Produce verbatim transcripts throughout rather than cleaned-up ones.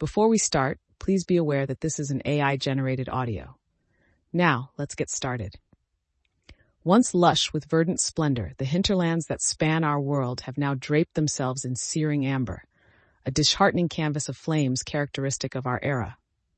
Before we start, please be aware that this is an A I-generated audio. Now, let's get started. Once lush with verdant splendor, the hinterlands that span our world have now draped themselves in searing amber, a disheartening canvas of flames characteristic of our era.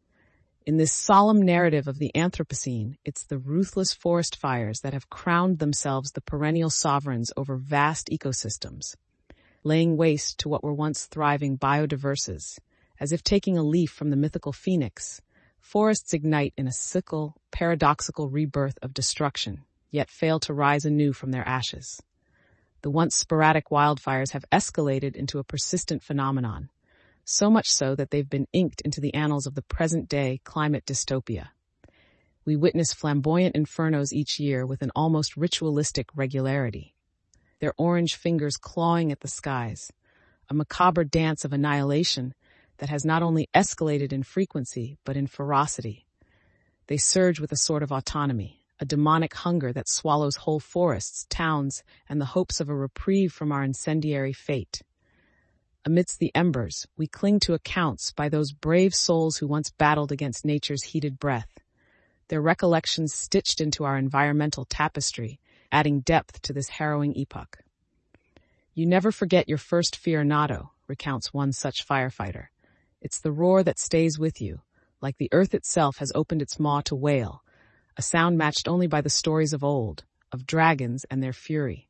In this solemn narrative of the Anthropocene, it's the ruthless forest fires that have crowned themselves the perennial sovereigns over vast ecosystems, laying waste to what were once thriving biodiverses. As if taking a leaf from the mythical phoenix, forests ignite in a sickle, paradoxical rebirth of destruction, yet fail to rise anew from their ashes. The once sporadic wildfires have escalated into a persistent phenomenon, so much so that they've been inked into the annals of the present-day climate dystopia. We witness flamboyant infernos each year with an almost ritualistic regularity, their orange fingers clawing at the skies, a macabre dance of annihilation that has not only escalated in frequency, but in ferocity. They surge with a sort of autonomy, a demonic hunger that swallows whole forests, towns, and the hopes of a reprieve from our incendiary fate. Amidst the embers, we cling to accounts by those brave souls who once battled against nature's heated breath, their recollections stitched into our environmental tapestry, adding depth to this harrowing epoch. "You never forget your first Fiornado," recounts one such firefighter. "It's the roar that stays with you, like the earth itself has opened its maw to wail, a sound matched only by the stories of old, of dragons and their fury."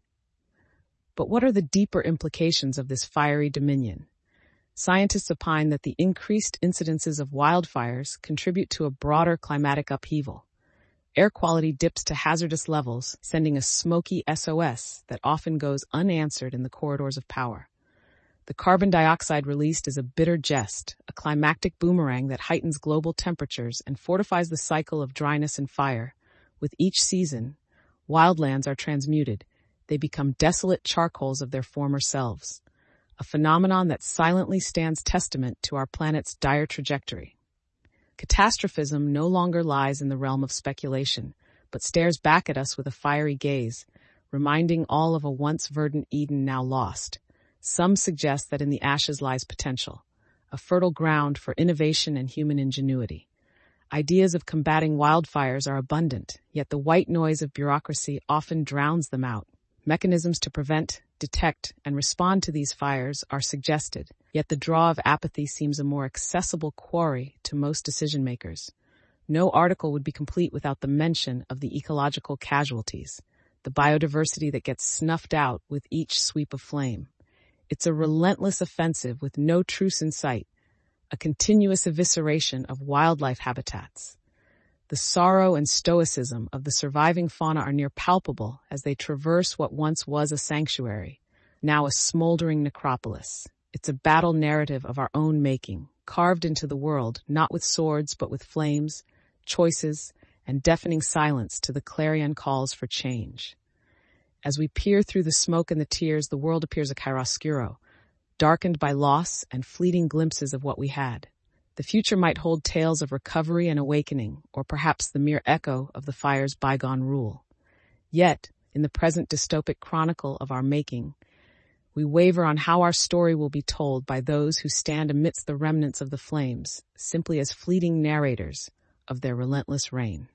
But what are the deeper implications of this fiery dominion? Scientists opine that the increased incidences of wildfires contribute to a broader climatic upheaval. Air quality dips to hazardous levels, sending a smoky S O S that often goes unanswered in the corridors of power. The carbon dioxide released is a bitter jest, a climactic boomerang that heightens global temperatures and fortifies the cycle of dryness and fire. With each season, wildlands are transmuted. They become desolate charcoals of their former selves, a phenomenon that silently stands testament to our planet's dire trajectory. Catastrophism no longer lies in the realm of speculation, but stares back at us with a fiery gaze, reminding all of a once verdant Eden now lost. Some suggest that in the ashes lies potential, a fertile ground for innovation and human ingenuity. Ideas of combating wildfires are abundant, yet the white noise of bureaucracy often drowns them out. Mechanisms to prevent, detect, and respond to these fires are suggested, yet the draw of apathy seems a more accessible quarry to most decision-makers. No article would be complete without the mention of the ecological casualties, the biodiversity that gets snuffed out with each sweep of flame. It's a relentless offensive with no truce in sight, a continuous evisceration of wildlife habitats. The sorrow and stoicism of the surviving fauna are near palpable as they traverse what once was a sanctuary, now a smoldering necropolis. It's a battle narrative of our own making, carved into the world, not with swords but with flames, choices, and deafening silence to the clarion calls for change. As we peer through the smoke and the tears, the world appears a chiaroscuro, darkened by loss and fleeting glimpses of what we had. The future might hold tales of recovery and awakening, or perhaps the mere echo of the fire's bygone rule. Yet, in the present dystopic chronicle of our making, we waver on how our story will be told by those who stand amidst the remnants of the flames, simply as fleeting narrators of their relentless reign.